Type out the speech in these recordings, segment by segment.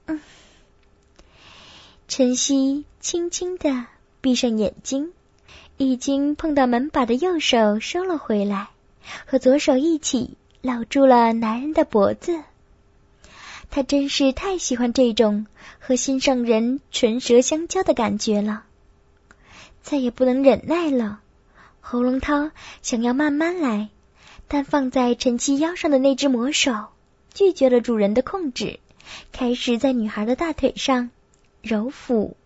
晨曦轻轻地闭上眼睛，已经碰到门把的右手收了回来，和左手一起搂住了男人的脖子。他真是太喜欢这种和心上人唇舌相交的感觉了，再也不能忍耐了。侯龙涛想要慢慢来，但放在晨曦腰上的那只魔手拒绝了主人的控制，开始在女孩的大腿上揉抚。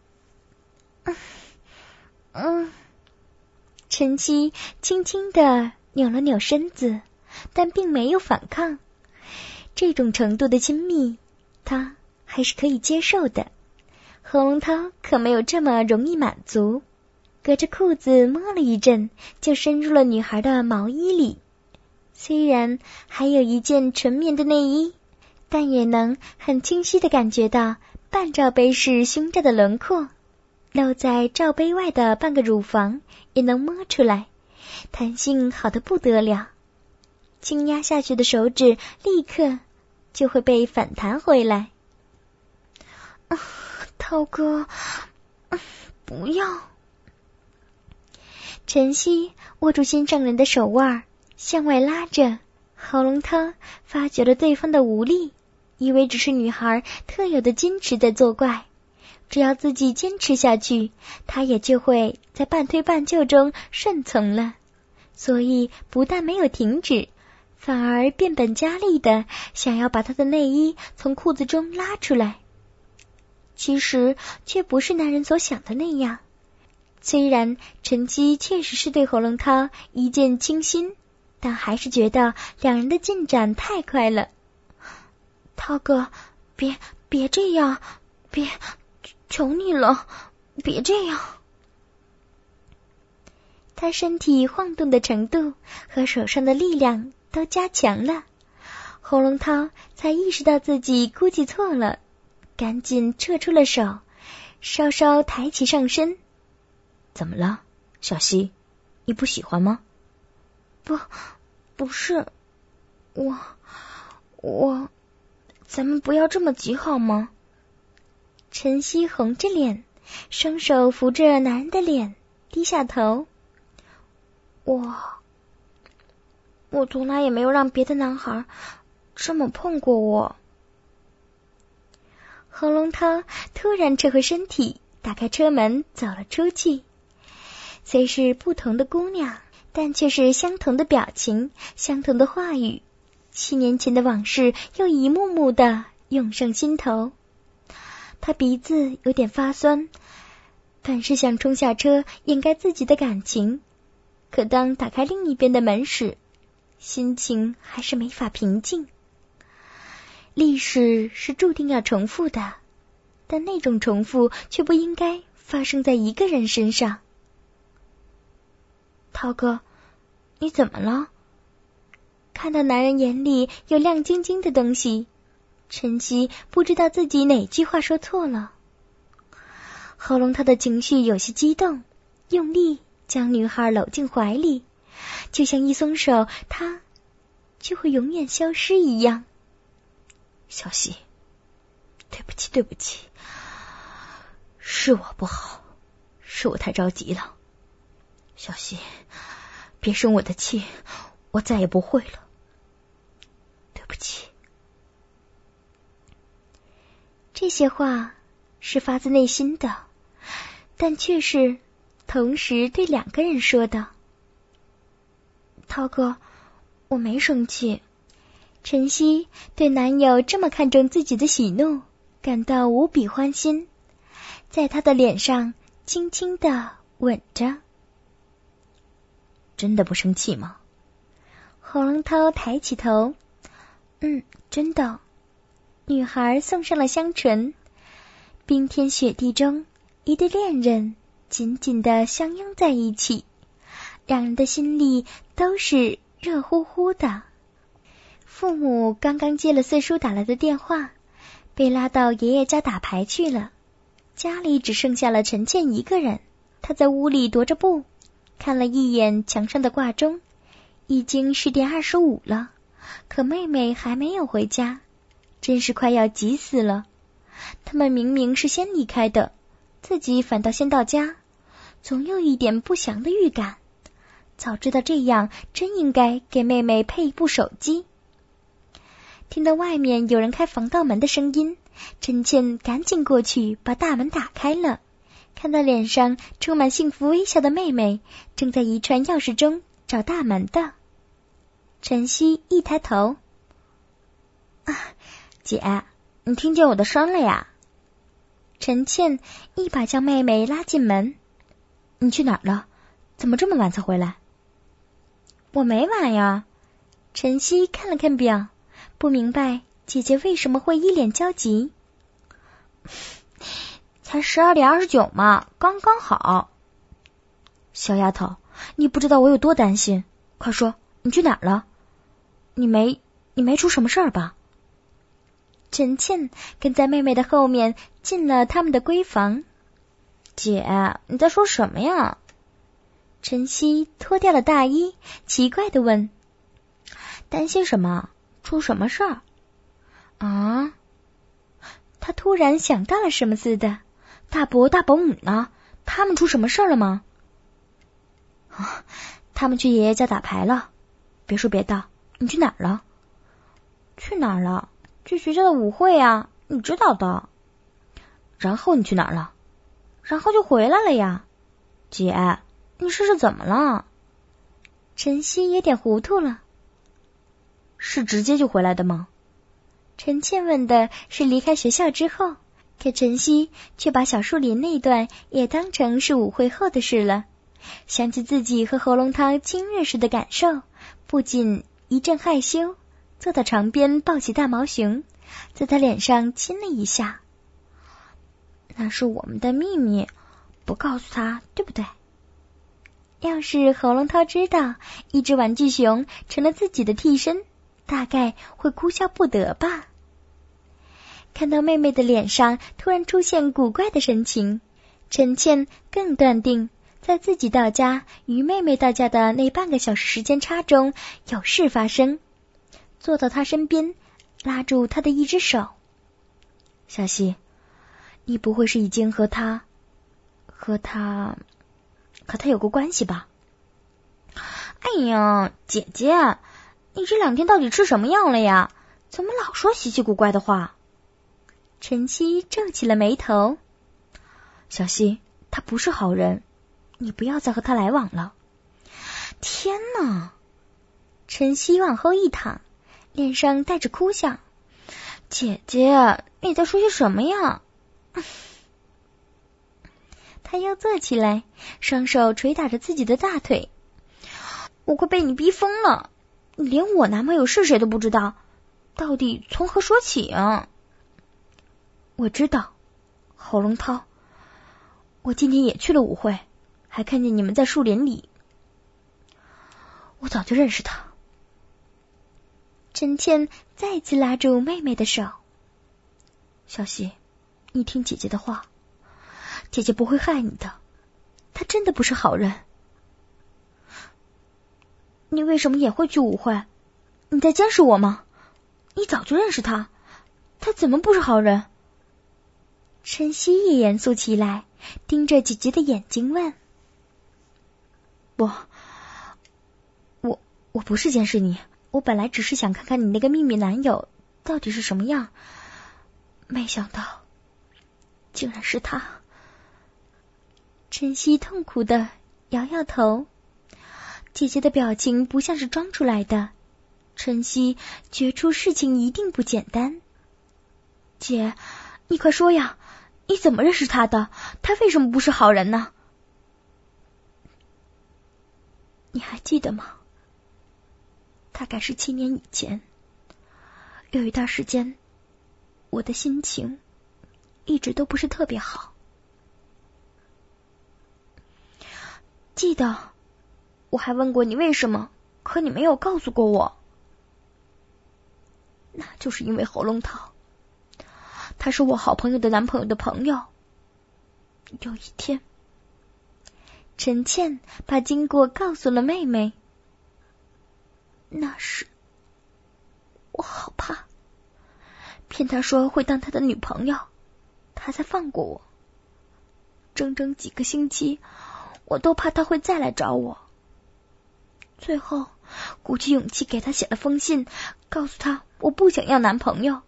晨曦轻轻地扭了扭身子，但并没有反抗。这种程度的亲密，他还是可以接受的。侯龙涛可没有这么容易满足，隔着裤子摸了一阵，就伸入了女孩的毛衣里。虽然还有一件纯棉的内衣，但也能很清晰地感觉到半罩杯式胸罩的轮廓，露在罩杯外的半个乳房也能摸出来，弹性好得不得了。轻压下去的手指立刻就会被反弹回来。涛哥，不要。晨曦握住心上人的手腕向外拉着，侯龙涛发觉了对方的无力，以为只是女孩特有的矜持在作怪，只要自己坚持下去，他也就会在半推半就中顺从了，所以不但没有停止，反而变本加厉的想要把他的内衣从裤子中拉出来。其实却不是男人所想的那样，虽然晨曦确实是对侯龙涛一见倾心，但还是觉得两人的进展太快了。涛哥，别这样，求你了，别这样。他身体晃动的程度和手上的力量都加强了，侯龙涛才意识到自己估计错了，赶紧撤出了手，稍稍抬起上身。 怎么了，小溪？你不喜欢吗？ 不是，我，咱们不要这么急好吗？ 晨曦红着脸，双手扶着男人的脸，低下头。我从来也没有让别的男孩这么碰过我。侯龙涛突然撤回身体，打开车门走了出去。虽是不同的姑娘，但却是相同的表情，相同的话语。7年前的往事又一幕幕的涌上心头。他鼻子有点发酸，本是想冲下车掩盖自己的感情，可当打开另一边的门时，心情还是没法平静。历史是注定要重复的，但那种重复却不应该发生在一个人身上。涛哥，你怎么了？看到男人眼里有亮晶晶的东西，晨曦不知道自己哪句话说错了。喉咙他的情绪有些激动，用力将女孩搂进怀里，就像一松手他就会永远消失一样。 小溪，对不起，是我不好，是我太着急了。小溪，别生我的气，我再也不会了。对不起。 这些话是发自内心的，但却是同时对2个人说的。涛哥，我没生气。晨曦对男友这么看重自己的喜怒感到无比欢心，在他的脸上轻轻地吻着。 真的不生气吗？ 侯龙涛抬起头，真的。女孩送上了香唇，冰天雪地中，一对恋人紧紧地相拥在一起，两人的心里都是热乎乎的。父母刚刚接了四叔打来的电话，被拉到爷爷家打牌去了，家里只剩下了陈倩一个人。她在屋里踱着步，看了一眼墙上的挂钟，已经10点25了，可妹妹还没有回家，真是快要急死了。 他们明明是先离开的，自己反倒先到家，总有一点不祥的预感。早知道这样，真应该给妹妹配一部手机。听到外面有人开防盗门的声音，陈倩赶紧过去把大门打开了，看到脸上充满幸福微笑的妹妹正在一串钥匙中找大门的。陈曦一抬头， 姐，你听见我的声了呀？ 陈倩一把将妹妹拉进门。 你去哪儿了？怎么这么晚才回来？ 我没晚呀。陈曦看了看表，不明白姐姐为什么会一脸焦急。 才12:29嘛，刚刚好。小丫头，你不知道我有多担心，快说，你去哪儿了？你没出什么事儿吧？ 陈倩跟在妹妹的后面进了他们的闺房。 姐，你在说什么呀？ 陈曦脱掉了大衣，奇怪地问： 担心什么？出什么事儿？ 啊？他突然想到了什么似的。 大伯大伯母呢？他们出什么事儿了吗？他们去爷爷家打牌了。别说别的，你去哪儿了？ 去哪儿了？去学校的舞会啊，你知道的。 然后你去哪儿了？ 然后就回来了呀。 姐，你这是怎么了？ 陈曦有点糊涂了。 是直接就回来的吗？ 陈倩问的是离开学校之后，可陈曦却把小树林那段也当成是舞会后的事了。想起自己和喉咙汤亲热时的感受，不仅一阵害羞，坐到床边抱起大毛熊，在他脸上亲了一下。 那是我们的秘密，不告诉他，对不对？ 要是喉咙涛知道一只玩具熊成了自己的替身，大概会哭笑不得吧。看到妹妹的脸上突然出现古怪的神情，陈倩更断定在自己到家与妹妹到家的那半个小时时间差中有事发生，坐到她身边，拉住她的一只手。 小希，你不会是已经和他有过关系吧？ 哎呀，姐姐，你这2天到底吃什么药了呀？怎么老说稀奇古怪的话？陈曦皱起了眉头。 小希，他不是好人，你不要再和他来往了。 天哪！陈曦往后一躺，脸上带着哭相。姐姐，你在说些什么呀？他又坐起来，双手捶打着自己的大腿。我快被你逼疯了，你连我男朋友是谁都不知道，到底从何说起啊？ 我知道，喉咙涛，我今天也去了舞会，还看见你们在树林里。我早就认识他。 陈倩再次拉住妹妹的手。 小希，你听姐姐的话，姐姐不会害你的，她真的不是好人。 你为什么也会去舞会？你在监视我吗？你早就认识他，他怎么不是好人？陈曦也严肃起来，盯着姐姐的眼睛问： 我不是监视你，我本来只是想看看你那个秘密男友到底是什么样，没想到竟然是他。 陈曦痛苦的摇摇头，姐姐的表情不像是装出来的，陈曦觉出事情一定不简单。 姐，你快说呀，你怎么认识他的？他为什么不是好人呢？ 你还记得吗？大概是7年以前，有一段时间，我的心情一直都不是特别好。记得，我还问过你为什么，可你没有告诉过我。那就是因为喉咙涛，他是我好朋友的男朋友的朋友。有一天，陈倩把经过告诉了妹妹。那时我好怕，骗他说会当他的女朋友， 他才放过我。整整几个星期，我都怕他会再来找我。最后鼓起勇气给他写了封信，告诉他我不想要男朋友。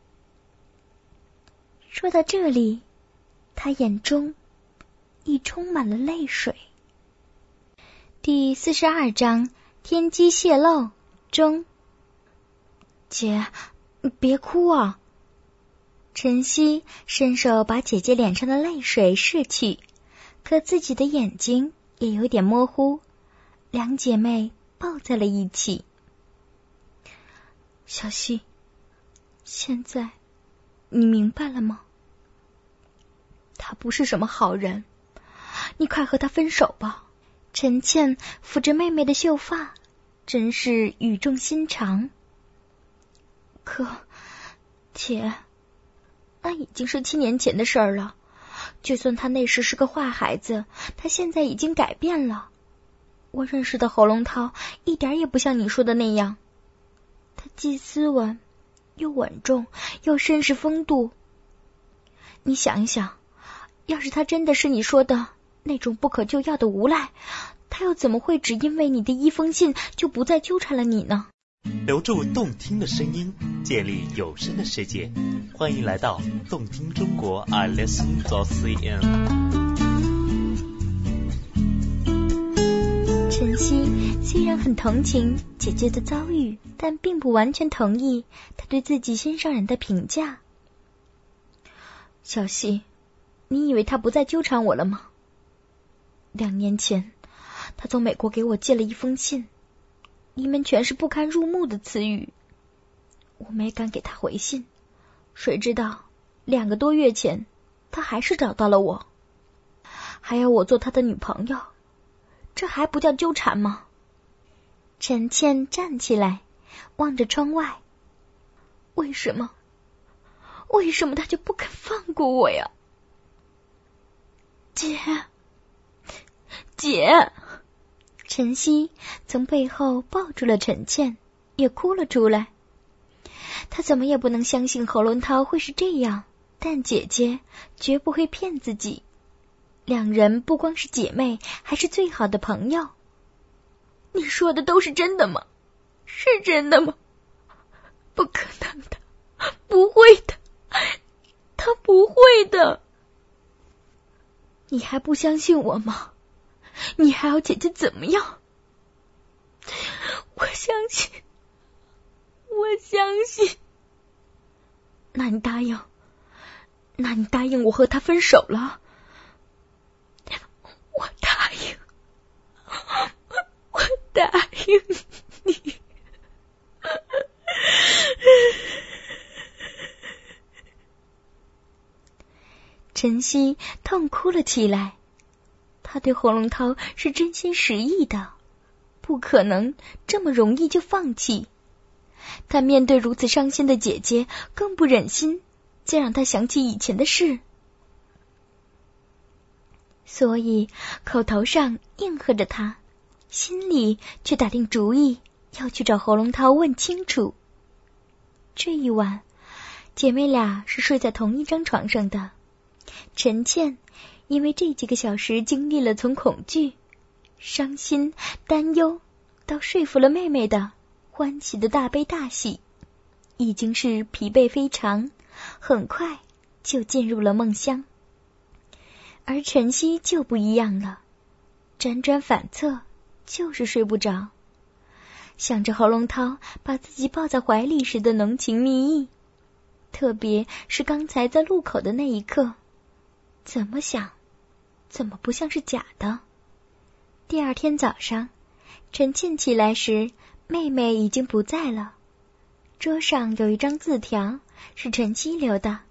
说到这里，他眼中已充满了泪水。第42章天机泄露中。 姐，你别哭啊！ 晨曦伸手把姐姐脸上的泪水拭去，可自己的眼睛也有点模糊。两姐妹抱在了一起。 小希，现在你明白了吗？他不是什么好人，你快和他分手吧。 陈倩抚着妹妹的秀发，真是语重心长。 可，姐，那已经是7年前的事儿了。就算他那时是个坏孩子，他现在已经改变了。我认识的侯龙涛一点也不像你说的那样，他既斯文，又稳重，又绅士风度。你想一想，要是他真的是你说的那种不可救药的无赖，他又怎么会只因为你的一封信就不再纠缠了你呢？ 留住动听的声音，建立有声的世界，欢迎来到动听中国iListen.cn。 晨曦虽然很同情姐姐的遭遇，但并不完全同意她对自己心上人的评价。 小希，你以为他不再纠缠我了吗？2年前，他从美国给我寄了一封信，里面全是不堪入目的词语。我没敢给他回信，谁知道2个多月前，他还是找到了我，还要我做他的女朋友，这还不叫纠缠吗？ 陈倩站起来，望着窗外。 为什么他就不肯放过我呀？姐！ 晨曦从背后抱住了陈倩，也哭了出来。 她怎么也不能相信侯龙涛会是这样，但姐姐绝不会骗自己。2人不光是姐妹，还是最好的朋友。你说的都是真的吗？是真的吗？不可能的，不会的，他不会的。你还不相信我吗？你还要姐姐怎么样？我相信。那你答应我和他分手了？我答应你。 晨曦痛哭了起来。 他对侯龙涛是真心实意的，不可能这么容易就放弃。他面对如此伤心的姐姐，更不忍心再让她想起以前的事，所以口头上应和着他，心里却打定主意要去找侯龙涛问清楚。这一晚，姐妹俩是睡在同一张床上的。陈倩因为这几个小时经历了从恐惧、伤心、担忧到说服了妹妹的欢喜的大悲大喜，已经是疲惫非常，很快就进入了梦乡。而晨曦就不一样了，辗转反侧，就是睡不着，想着侯龙涛把自己抱在怀里时的浓情蜜意，特别是刚才在路口的那一刻，怎么想怎么不像是假的。第二天早上，陈倩起来时，妹妹已经不在了。桌上有一张字条，是晨曦留的。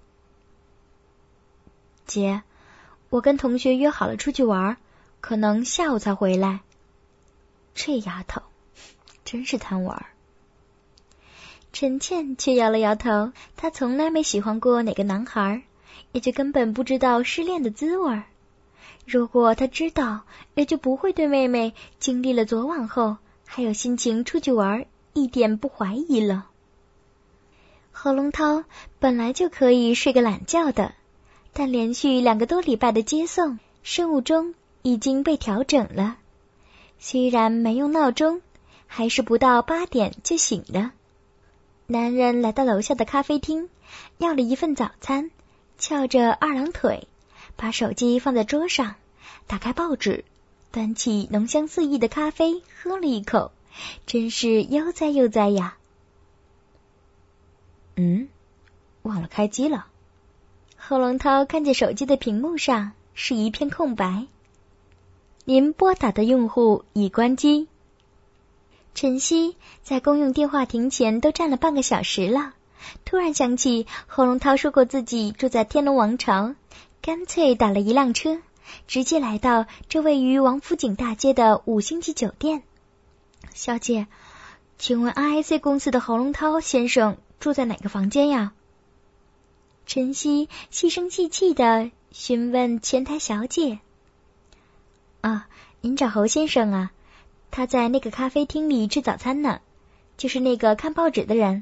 姐，我跟同学约好了出去玩，可能下午才回来。这丫头真是贪玩。陈倩却摇了摇头，她从来没喜欢过哪个男孩，也就根本不知道失恋的滋味。如果她知道，也就不会对妹妹经历了昨晚后还有心情出去玩一点不怀疑了。侯龙涛本来就可以睡个懒觉的， 但连续2个多礼拜的接送，生物钟已经被调整了。虽然没用闹钟，还是不到8点就醒了。男人来到楼下的咖啡厅，要了一份早餐，翘着2郎腿，把手机放在桌上，打开报纸，端起浓香四溢的咖啡喝了一口，真是悠哉悠哉呀。 忘了开机了。 侯龙涛看见手机的屏幕上是一片空白。您拨打的用户已关机。晨曦在公用电话亭前都站了半个小时了，突然想起侯龙涛说过自己住在天龙王朝，干脆打了一辆车，直接来到这位于王府井大街的5星级酒店。小姐，请问 IIC 公司的侯龙涛先生住在哪个房间呀？晨曦细声细气地询问前台小姐。您找侯先生啊，他在那个咖啡厅里吃早餐呢，就是那个看报纸的人。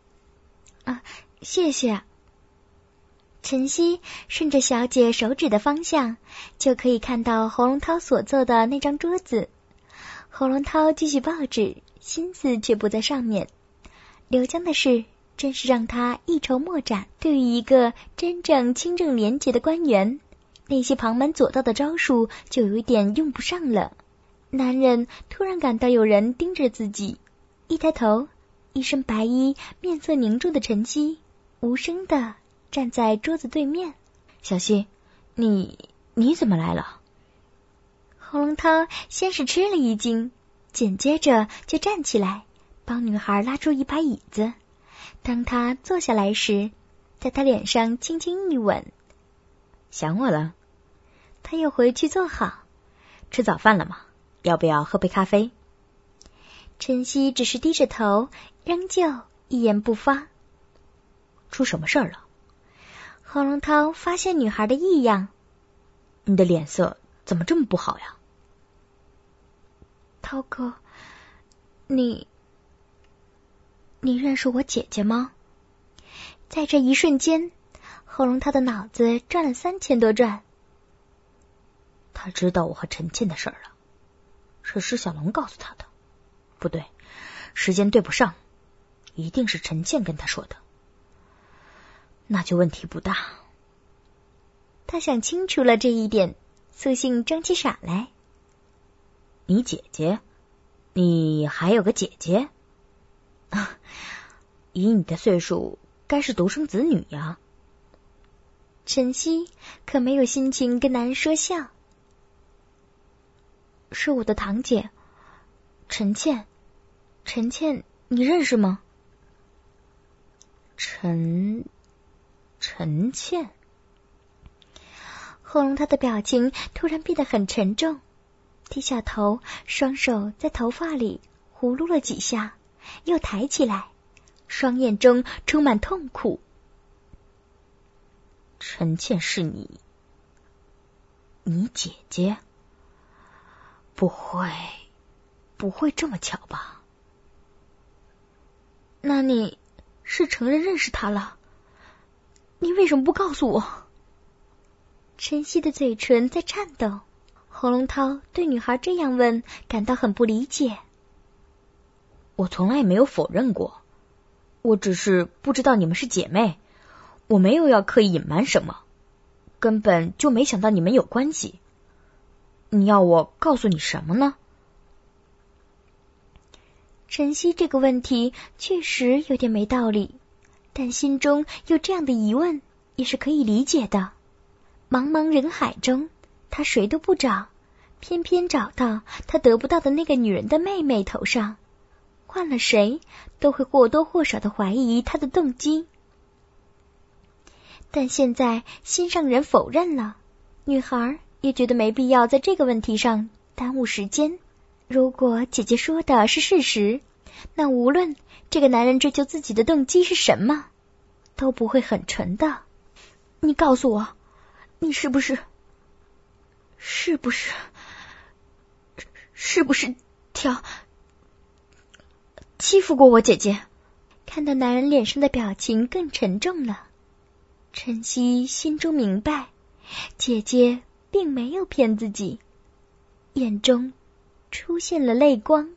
谢谢。晨曦顺着小姐手指的方向，就可以看到侯龙涛所坐的那张桌子。侯龙涛继续报纸，心思却不在上面。刘江的事真是让他一筹莫展。对于一个真正清正廉洁的官员，那些旁门左道的招数就有一点用不上了。男人突然感到有人盯着自己，一抬头，一身白衣、面色凝重的晨曦无声地站在桌子对面。 小希，你怎么来了？ 侯龙涛先是吃了一惊，紧接着就站起来，帮女孩拉出一把椅子。当他坐下来时，在他脸上轻轻一吻。 想我了？ 他又回去坐好。 吃早饭了吗？要不要喝杯咖啡？ 晨曦只是低着头，仍旧一言不发。 出什么事儿了？ 侯龙涛发现女孩的异样。 你的脸色怎么这么不好呀？ 涛哥，你认识我姐姐吗？在这一瞬间，侯龙涛的脑子转了3000多转。 他知道我和陈倩的事儿了，是施小龙告诉他的。不对，时间对不上，一定是陈倩跟他说的。那就问题不大。 他想清楚了这一点，索性装起傻来。 你姐姐？你还有个姐姐？以你的岁数，该是独生子女呀。 晨曦可没有心情跟男人说笑。是我的堂姐，陈倩。陈倩，你认识吗？ 陈倩。 后龙他的表情突然变得很沉重，低下头，双手在头发里胡撸了几下，又抬起来，双眼中充满痛苦。 陈倩是你姐姐？不会这么巧吧？ 那你是承认认识他了？你为什么不告诉我？晨曦的嘴唇在颤抖。侯龙涛对女孩这样问感到很不理解。 我从来也没有否认过，我只是不知道你们是姐妹，我没有要刻意隐瞒什么，根本就没想到你们有关系。你要我告诉你什么呢？ 晨曦这个问题确实有点没道理，但心中有这样的疑问也是可以理解的。茫茫人海中，他谁都不找，偏偏找到他得不到的那个女人的妹妹头上，换了谁都会或多或少的怀疑他的动机。但现在心上人否认了，女孩也觉得没必要在这个问题上耽误时间。如果姐姐说的是事实，那无论这个男人追求自己的动机是什么，都不会很纯的。你告诉我，你是不是欺负过我姐姐？看到男人脸上的表情更沉重了。 晨曦心中明白，姐姐并没有骗自己，眼中出现了泪光。